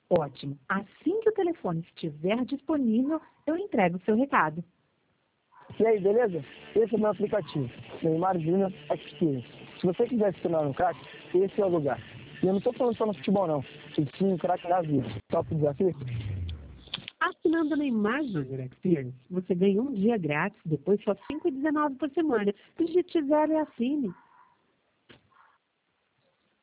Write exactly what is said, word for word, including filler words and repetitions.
Ótimo. Assim que o telefone estiver disponível, eu entrego o seu recado. E aí, beleza? Esse é o meu aplicativo, Neymar Júnior Experience. Se você quiser se tornar um craque, esse é o lugar. E eu não estou falando só no futebol, não. E sim, um craque da vida. Top desafio? Assinando a Neymar Júnior Experience, você ganha um dia grátis, depois só cinco reais e dezenove centavos por semana. Digite zero e assine.